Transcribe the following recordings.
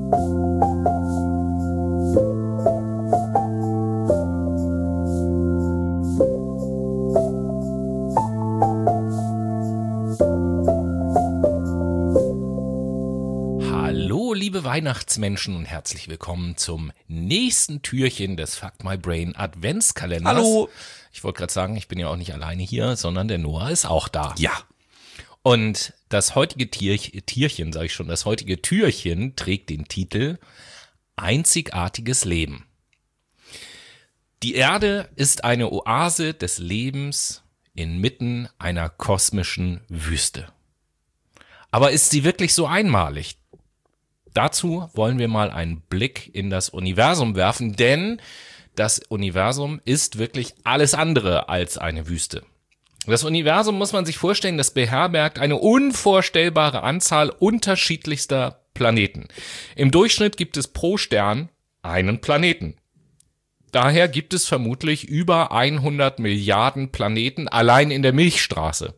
Liebe Weihnachtsmenschen und herzlich willkommen zum nächsten Türchen des Fuck My Brain Adventskalenders. Hallo. Ich wollte gerade sagen, ich bin ja auch nicht alleine hier, sondern der Noah ist auch da. Ja. Und das heutige Tierchen, sage ich schon, das heutige Türchen trägt den Titel Einzigartiges Leben. Die Erde ist eine Oase des Lebens inmitten einer kosmischen Wüste. Aber ist sie wirklich so einmalig? Dazu wollen wir mal einen Blick in das Universum werfen, denn das Universum ist wirklich alles andere als eine Wüste. Das Universum, muss man sich vorstellen, das beherbergt eine unvorstellbare Anzahl unterschiedlichster Planeten. Im Durchschnitt gibt es pro Stern einen Planeten. Daher gibt es vermutlich über 100 Milliarden Planeten allein in der Milchstraße.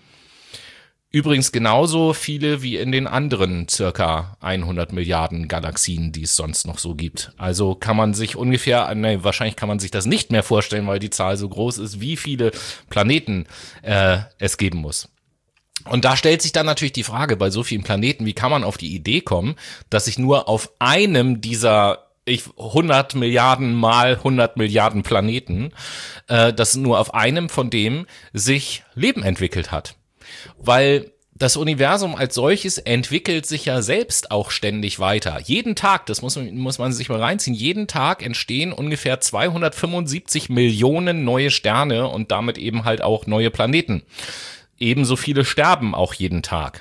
Übrigens genauso viele wie in den anderen circa 100 Milliarden Galaxien, die es sonst noch so gibt. Also kann man sich wahrscheinlich kann man sich das nicht mehr vorstellen, weil die Zahl so groß ist, wie viele Planeten es geben muss. Und da stellt sich dann natürlich die Frage, bei so vielen Planeten, wie kann man auf die Idee kommen, dass sich nur auf einem dieser 100 Milliarden mal 100 Milliarden Planeten, dass nur auf einem von dem sich Leben entwickelt hat. Weil das Universum als solches entwickelt sich ja selbst auch ständig weiter. Jeden Tag, das muss man sich mal reinziehen, jeden Tag entstehen ungefähr 275 Millionen neue Sterne und damit eben halt auch neue Planeten. Ebenso viele sterben auch jeden Tag.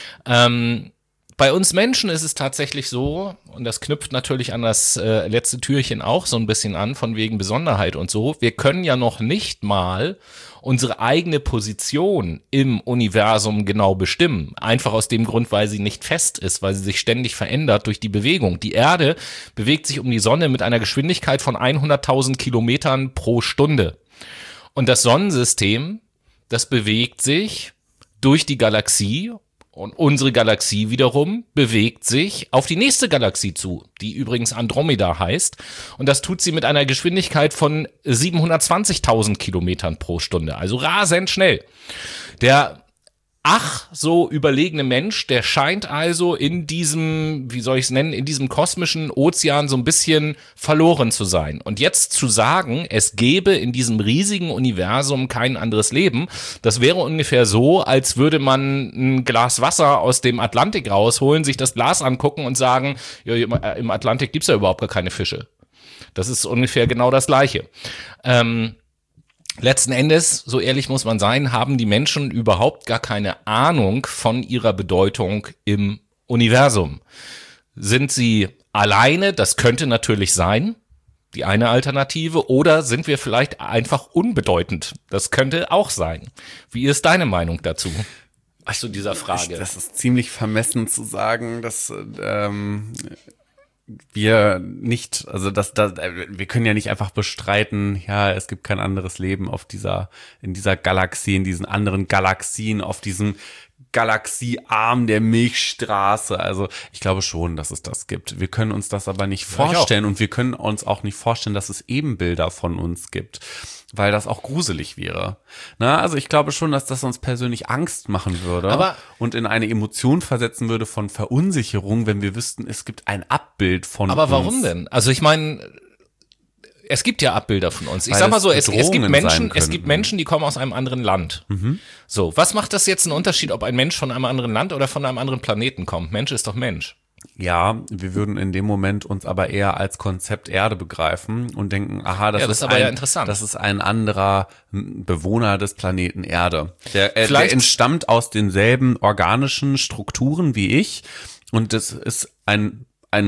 Bei uns Menschen ist es tatsächlich so, und das knüpft natürlich an das letzte Türchen auch so ein bisschen an, von wegen Besonderheit und so, wir können ja noch nicht mal unsere eigene Position im Universum genau bestimmen. Einfach aus dem Grund, weil sie nicht fest ist, weil sie sich ständig verändert durch die Bewegung. Die Erde bewegt sich um die Sonne mit einer Geschwindigkeit von 100.000 Kilometern pro Stunde. Und das Sonnensystem, das bewegt sich durch die Galaxie. Und unsere Galaxie wiederum bewegt sich auf die nächste Galaxie zu, die übrigens Andromeda heißt. Und das tut sie mit einer Geschwindigkeit von 720.000 Kilometern pro Stunde, also rasend schnell. Der so überlegene Mensch, der scheint also in diesem, in diesem kosmischen Ozean so ein bisschen verloren zu sein. Und jetzt zu sagen, es gäbe in diesem riesigen Universum kein anderes Leben, das wäre ungefähr so, als würde man ein Glas Wasser aus dem Atlantik rausholen, sich das Glas angucken und sagen, ja, im Atlantik gibt's ja überhaupt gar keine Fische. Das ist ungefähr genau das Gleiche. Letzten Endes, so ehrlich muss man sein, haben die Menschen überhaupt gar keine Ahnung von ihrer Bedeutung im Universum. Sind sie alleine? Das könnte natürlich sein, die eine Alternative. Oder sind wir vielleicht einfach unbedeutend? Das könnte auch sein. Wie ist deine Meinung dazu? Zu dieser Frage. Das ist ziemlich vermessen zu sagen, dass wir nicht, also wir können ja nicht einfach bestreiten, ja, es gibt kein anderes Leben in dieser Galaxie, in diesen anderen Galaxien, auf diesem Galaxiearm der Milchstraße. Also ich glaube schon, dass es das gibt. Wir können uns das aber nicht vorstellen und wir können uns auch nicht vorstellen, dass es Ebenbilder von uns gibt, weil das auch gruselig wäre. Also ich glaube schon, dass das uns persönlich Angst machen würde und in eine Emotion versetzen würde von Verunsicherung, wenn wir wüssten, es gibt ein Abbild von uns. Aber warum denn? Also ich meine, es gibt ja Abbilder von uns. Ich sag mal so, es gibt Menschen, die kommen aus einem anderen Land. Mhm. So, was macht das jetzt einen Unterschied, ob ein Mensch von einem anderen Land oder von einem anderen Planeten kommt? Mensch ist doch Mensch. Ja, wir würden in dem Moment uns aber eher als Konzept Erde begreifen und denken, aha, das ist interessant. Das ist ein anderer Bewohner des Planeten Erde. Der entstammt aus denselben organischen Strukturen wie ich und das ist ein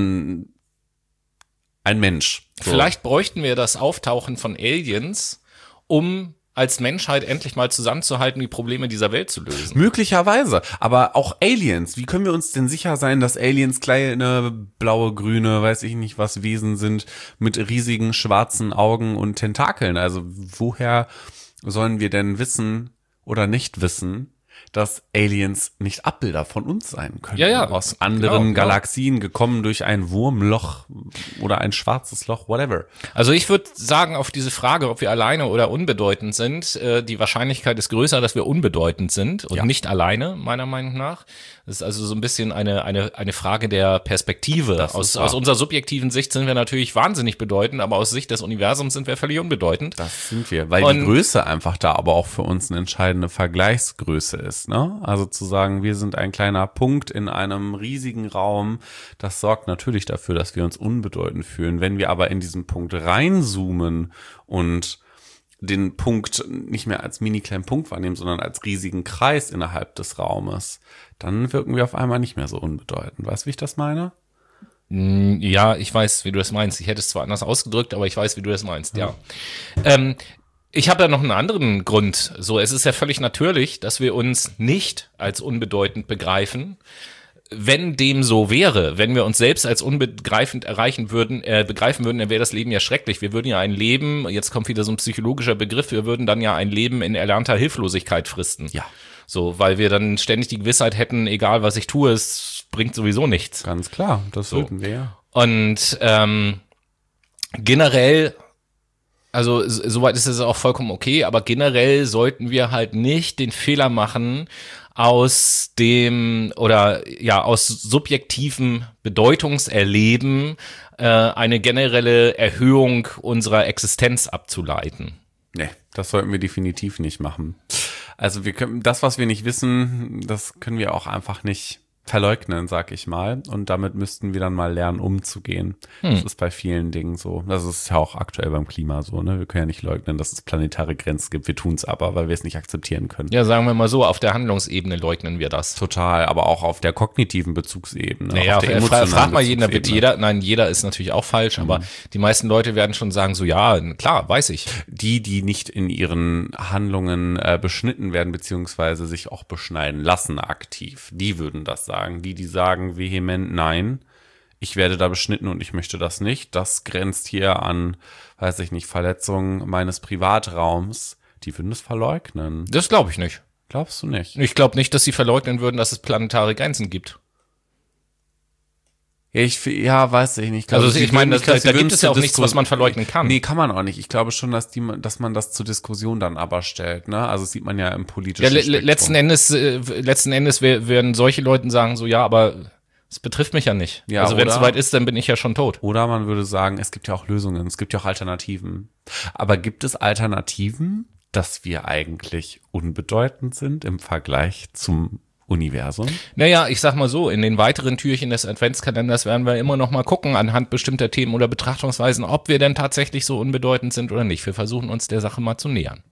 Mensch. So. Vielleicht bräuchten wir das Auftauchen von Aliens, um als Menschheit endlich mal zusammenzuhalten, die Probleme dieser Welt zu lösen. Möglicherweise, aber auch Aliens. Wie können wir uns denn sicher sein, dass Aliens kleine, blaue, grüne, weiß ich nicht was Wesen sind, mit riesigen schwarzen Augen und Tentakeln? Also woher sollen wir denn wissen oder nicht wissen, dass Aliens nicht Abbilder von uns sein können. Ja, aus anderen genau. Galaxien gekommen durch ein Wurmloch oder ein schwarzes Loch, whatever. Also ich würde sagen, auf diese Frage, ob wir alleine oder unbedeutend sind, die Wahrscheinlichkeit ist größer, dass wir unbedeutend sind und nicht alleine, meiner Meinung nach. Das ist also so ein bisschen eine Frage der Perspektive. Aus unserer subjektiven Sicht sind wir natürlich wahnsinnig bedeutend, aber aus Sicht des Universums sind wir völlig unbedeutend. Das sind wir, weil die Größe einfach da aber auch für uns eine entscheidende Vergleichsgröße ist, ne? Also zu sagen, wir sind ein kleiner Punkt in einem riesigen Raum, das sorgt natürlich dafür, dass wir uns unbedeutend fühlen. Wenn wir aber in diesen Punkt reinzoomen und den Punkt nicht mehr als mini kleinen Punkt wahrnehmen, sondern als riesigen Kreis innerhalb des Raumes, dann wirken wir auf einmal nicht mehr so unbedeutend. Weißt du, wie ich das meine? Ja, ich weiß, wie du das meinst. Ich hätte es zwar anders ausgedrückt, aber ich weiß, wie du das meinst, ja. Ich habe da noch einen anderen Grund. So, es ist ja völlig natürlich, dass wir uns nicht als unbedeutend begreifen. Wenn dem so wäre, wenn wir uns selbst als unbegreifend begreifen würden, dann wäre das Leben ja schrecklich. Wir würden ja ein Leben, jetzt kommt wieder so ein psychologischer Begriff, wir würden dann ja ein Leben in erlernter Hilflosigkeit fristen. Ja. So, weil wir dann ständig die Gewissheit hätten, egal was ich tue, es bringt sowieso nichts. Ganz klar, das würden wir ja. Und generell, also soweit ist es auch vollkommen okay, aber generell sollten wir halt nicht den Fehler machen, aus subjektivem Bedeutungserleben eine generelle Erhöhung unserer Existenz abzuleiten. Nee, das sollten wir definitiv nicht machen. Also wir können das, was wir nicht wissen, das können wir auch einfach nicht verleugnen, sag ich mal. Und damit müssten wir dann mal lernen, umzugehen. Das ist bei vielen Dingen so. Das ist ja auch aktuell beim Klima so, ne? Wir können ja nicht leugnen, dass es planetare Grenzen gibt. Wir tun es aber, weil wir es nicht akzeptieren können. Ja, sagen wir mal so, auf der Handlungsebene leugnen wir das. Total, aber auch auf der kognitiven Bezugsebene. Naja, auf der frag mal jeden, bitte jeder ist natürlich auch falsch, aber die meisten Leute werden schon sagen so, ja, klar, weiß ich. Die nicht in ihren Handlungen beschnitten werden, beziehungsweise sich auch beschneiden lassen aktiv, die würden das sagen. Die sagen vehement, nein, ich werde da beschnitten und ich möchte das nicht. Das grenzt hier an, weiß ich nicht, Verletzungen meines Privatraums. Die würden das verleugnen. Das glaube ich nicht. Glaubst du nicht? Ich glaube nicht, dass sie verleugnen würden, dass es planetare Grenzen gibt. Ja, weiß ich nicht. Also ich meine, da gibt es ja auch nichts, was man verleugnen kann. Nee, kann man auch nicht. Ich glaube schon, dass man das zur Diskussion dann aber stellt. Ne? Also das sieht man ja im politischen Spektrum. Letzten Endes werden solche Leute sagen so, ja, aber es betrifft mich ja nicht. Ja, also wenn es soweit ist, dann bin ich ja schon tot. Oder man würde sagen, es gibt ja auch Lösungen, es gibt ja auch Alternativen. Aber gibt es Alternativen, dass wir eigentlich unbedeutend sind im Vergleich zum Universum? Naja, ich sag mal so, in den weiteren Türchen des Adventskalenders werden wir immer noch mal gucken, anhand bestimmter Themen oder Betrachtungsweisen, ob wir denn tatsächlich so unbedeutend sind oder nicht. Wir versuchen uns der Sache mal zu nähern.